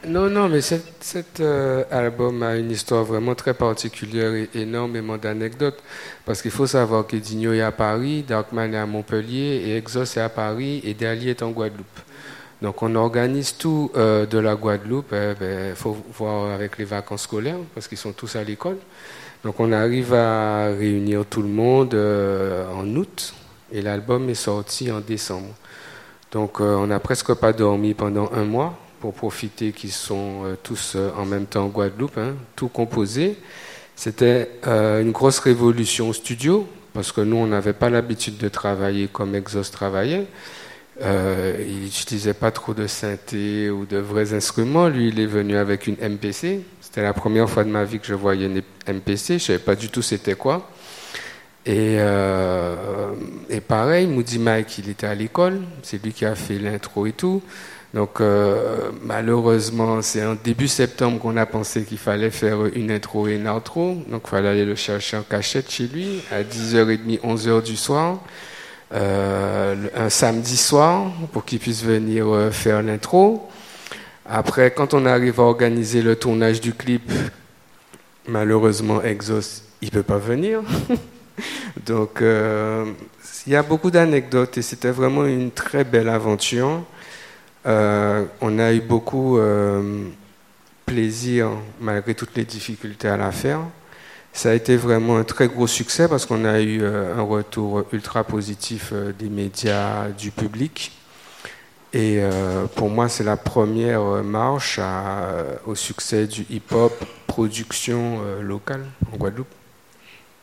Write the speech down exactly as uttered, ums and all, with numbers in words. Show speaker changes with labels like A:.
A: Non, non, mais cet, cet, euh, album a une histoire vraiment très particulière et énormément d'anecdotes. Parce qu'il faut savoir que Digno est à Paris, Darkman est à Montpellier, et Exos est à Paris, et Dali est en Guadeloupe. Donc on organise tout euh, de la Guadeloupe. Il euh, ben, faut voir avec les vacances scolaires, parce qu'ils sont tous à l'école. Donc on arrive à réunir tout le monde euh, en août, et l'album est sorti en décembre. Donc euh, on n'a presque pas dormi pendant un mois pour profiter qu'ils sont euh, tous euh, en même temps en Guadeloupe, hein, tout composé. C'était euh, une grosse révolution au studio, parce que nous, on n'avait pas l'habitude de travailler comme Exos travaillait. Euh, il n'utilisait pas trop de synthé ou de vrais instruments. Lui, il est venu avec une M P C. C'était la première fois de ma vie que je voyais une M P C. Je ne savais pas du tout c'était quoi. Et, euh, et pareil, Moody Mike, il était à l'école. C'est lui qui a fait l'intro et tout. Donc euh, malheureusement, c'est en début septembre qu'on a pensé qu'il fallait faire une intro et une outro. Donc il fallait aller le chercher en cachette chez lui à dix heures trente, onze heures du soir. Euh, un samedi soir pour qu'il puisse venir euh, faire l'intro. Après, quand on arrive à organiser le tournage du clip, malheureusement, Exos, il peut pas venir. Donc, euh, il y a beaucoup d'anecdotes et c'était vraiment une très belle aventure. Euh, on a eu beaucoup euh, plaisir malgré toutes les difficultés à la faire. Ça a été vraiment un très gros succès parce qu'on a eu euh, un retour ultra positif euh, des médias, du public. Et euh, pour moi, c'est la première marche à, au succès du hip-hop production euh, locale en Guadeloupe.